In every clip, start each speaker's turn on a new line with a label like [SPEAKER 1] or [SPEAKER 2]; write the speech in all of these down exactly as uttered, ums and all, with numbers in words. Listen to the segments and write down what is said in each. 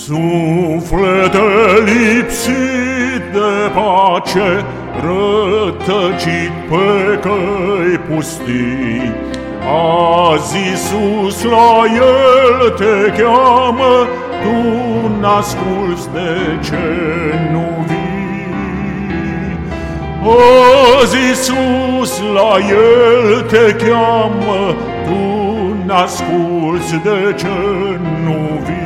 [SPEAKER 1] Suflete lipsit de pace, rătăcit pe căi pustii, azi Iisus la El te cheamă, tu n-asculți, de ce nu vii? Azi Iisus la El te cheamă, tu n-asculți, de ce nu vii?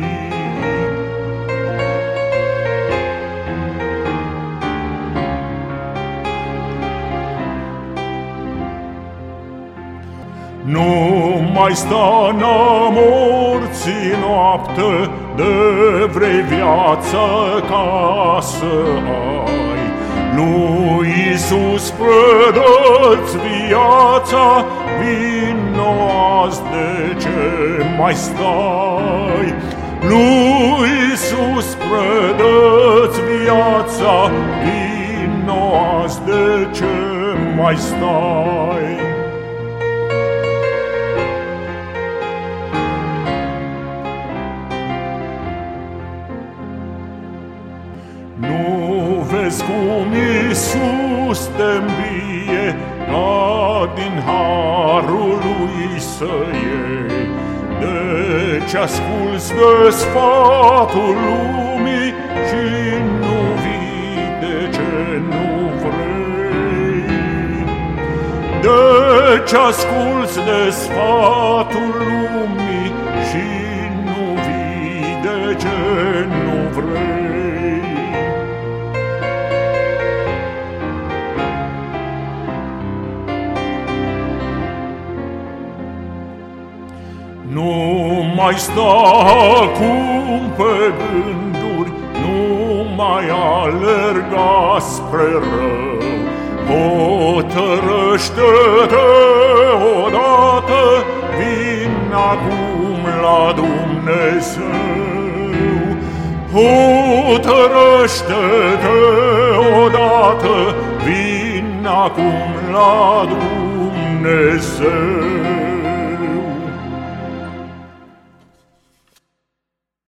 [SPEAKER 1] Nu mai sta n-a morții noapte, de vrei viața ca să ai. Lui Iisus predă-ți viața, vino azi, de ce mai stai? Lui Iisus predă-ți viața, vino azi, de ce mai stai? Nu vezi cum Iisus te îmbie, ca din harul Lui să iei? De ce asculți de sfatul lumii și nu vii, de ce nu vrei? De ce asculți de sfatul lumii și nu vii, de ce nu vrei? Nu mai sta acum pe gânduri, nu mai alerga spre rău. Hotărăște-te odată, vin acum la Dumnezeu. Hotărăște-te odată, vin acum la Dumnezeu.